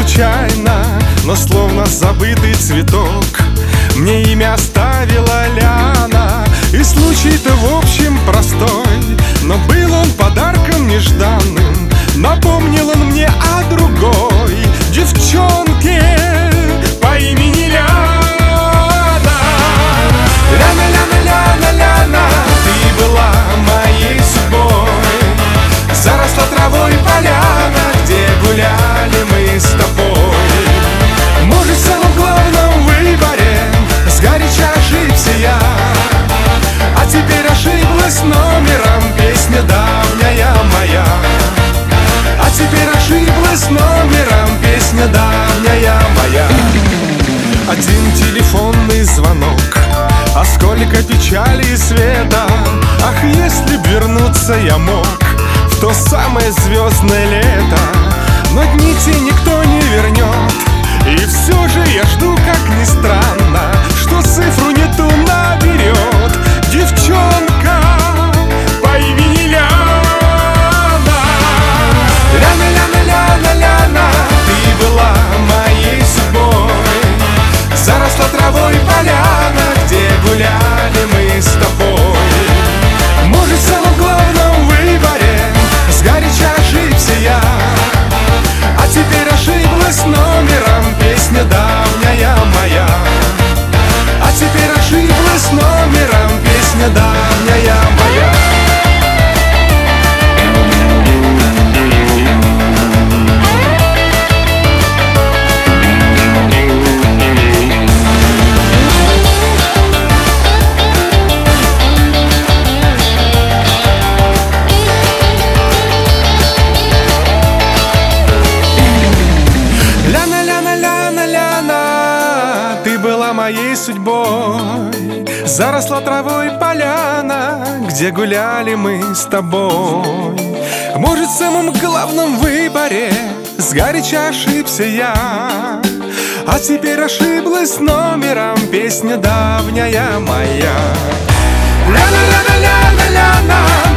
случайно, но словно забытый цветок. Мне имя оставила Ляна, и случай-то в общем простой, но был он подарком нежданным. Напомнил он мне о другой девчонке по имени Ляна. Ляна, Ляна, Ляна, Ляна, ты была моей судьбой. Заросла травой поляна, где гуляли мы с тобой. Может, в самом главном выборе сгоряча ошибся я, а теперь ошиблась номером песня давняя моя. А теперь ошиблась номером песня давняя моя. Один телефонный звонок, а сколько печали и света. Ах, если б вернуться я мог в то самое звездное лето. Но дни те никто не вернет, и все же я жду, как ни странно, что цифру не ту наберет девчонка по имени Ляна. Ляна, Ляна, Ляна, Ляна, ты была моей судьбой. Заросла травой поляна, где гуляли мы с тобой. Может, в самом главном выборе сгоряча ошибся я, а теперь ошиблась номером песня давняя моя. А теперь ошиблась номером песня давняя моя. Моей судьбой заросла травой поляна, где гуляли мы с тобой. Может, в самом главном выборе сгоряча ошибся я, а теперь ошиблась номером песня давняя моя. Ляна, Ляна, Ляна, Ляна,